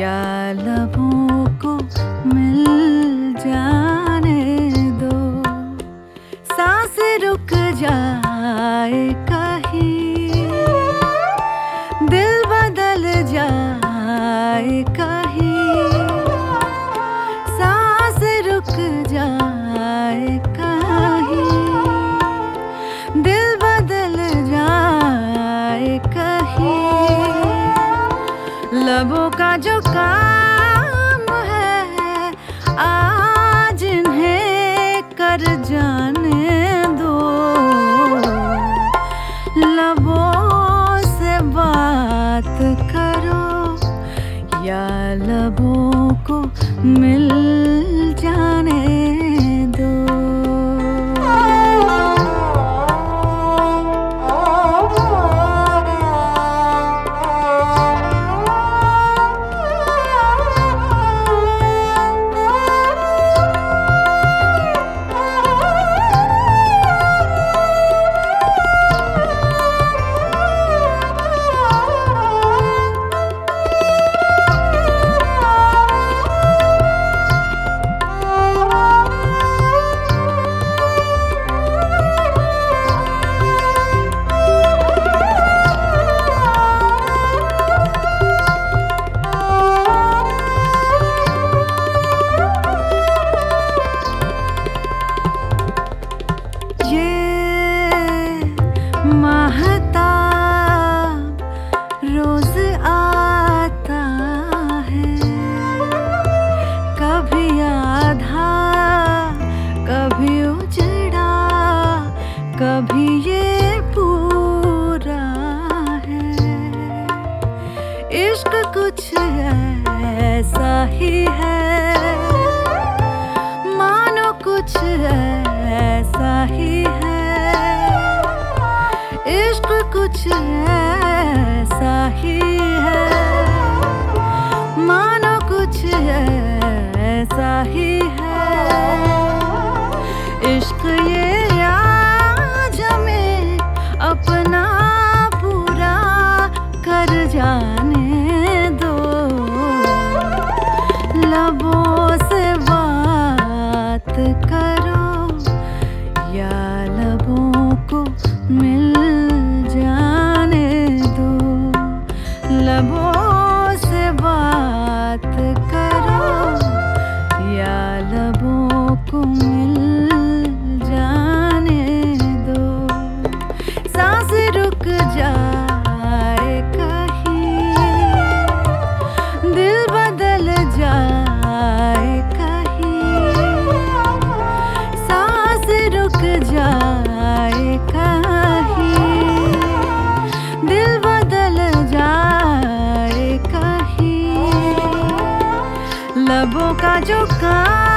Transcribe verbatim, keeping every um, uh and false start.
या लबों को मिल जाने दो, सांस रुक जाए कहीं, दिल बदल जाए कहीं, सांस रुक जाए कहीं, दिल बदल जाए कहीं। लबों का जो काम है आज इन्हें कर जाने दो, लबों से बात करो या लबों को मिल जाने दो। रोज आता है, कभी आधा कभी उजड़ा, कभी ये पूरा है। इश्क कुछ ऐसा ही है, मानो कुछ ऐसा ही है। इश्क कुछ ऐसा ही है, मानो कुछ ऐसा ही है। इश्क ये आज हमें अपना पूरा कर जाने दो, लबों से बात करो या लबों को मिल जाने दो, लबों से बात करो या लबों को मिल जाने दो। सांस रुक जाए कहीं, दिल बदल जाए कहीं, सांस रुक जाए कहीं, दिल बदल जाए कहीं। लबों का जो काम